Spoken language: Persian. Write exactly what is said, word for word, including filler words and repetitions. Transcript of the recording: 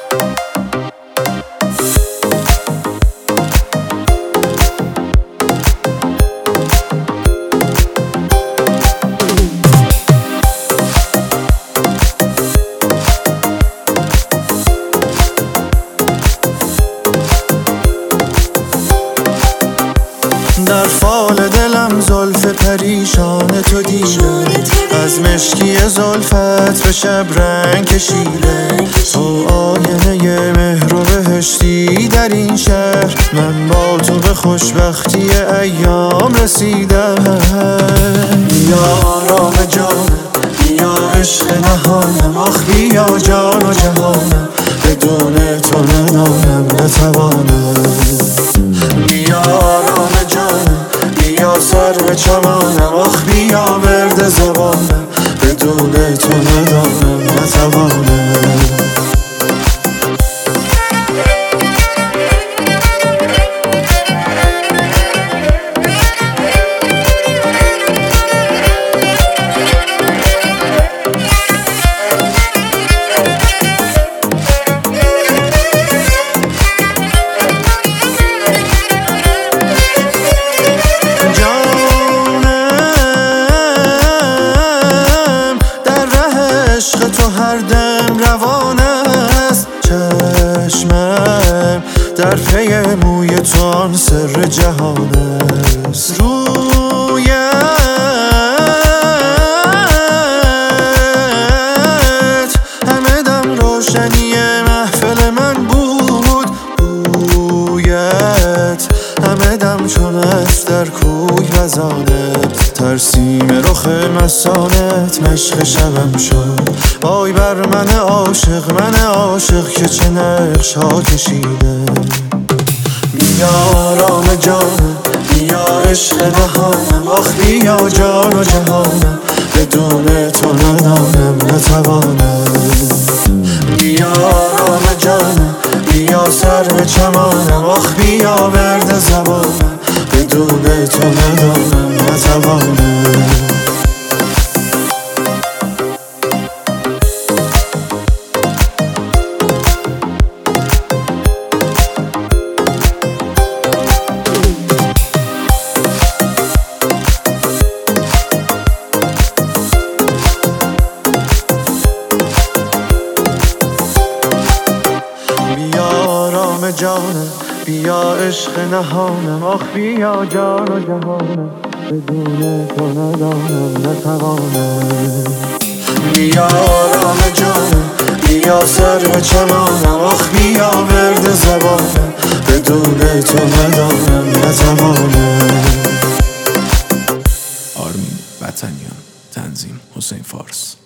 در فال دلم زلف پریشان تو دیده، از مشکی زلفت به شب رنگ کشیده. تو آینه مهر و بهشتی در این شهر، من با تو به خوشبختی ایام رسیدم. بیا آرام جانم، بیا عشق نهانم، آخ بیا جان و جهانم، بدون تو ندانم نتوانم. بیا آرام جانم، بیا سرو چمانم، آخ بیا ورد زبانم، بدون تو ندانم نتوانم. چشمم در پی موی تو آن سر جهان است. رویت همه دم روشنی محفل من بود، بویت همه دم چون است در کوی وزانت. ترسیم رخ مسانت مشق شبم شد، وای بر من عاشق، من عاشق که چه نقش ها کشیده. بیا آرام جانم، بیا عشق نهانم، آخ بیا جان و جهانم، بدون تو ندانم نتوانم. بیا آرام جانم، بیا سرو چمانم، آخ بیا ورد زبانم، بدون تو ندانم نتوانم. جانم، بیا عشق نهانم، آخ بیا جان و جهانم، بدون تو ندانم نتوانم. بیا آرام جانم، بیا سرو چمانم، آخ بیا ورد زبانم، بدون تو ندانم نتوانم. آرمین وطنیان، تنظیم حسین فارس.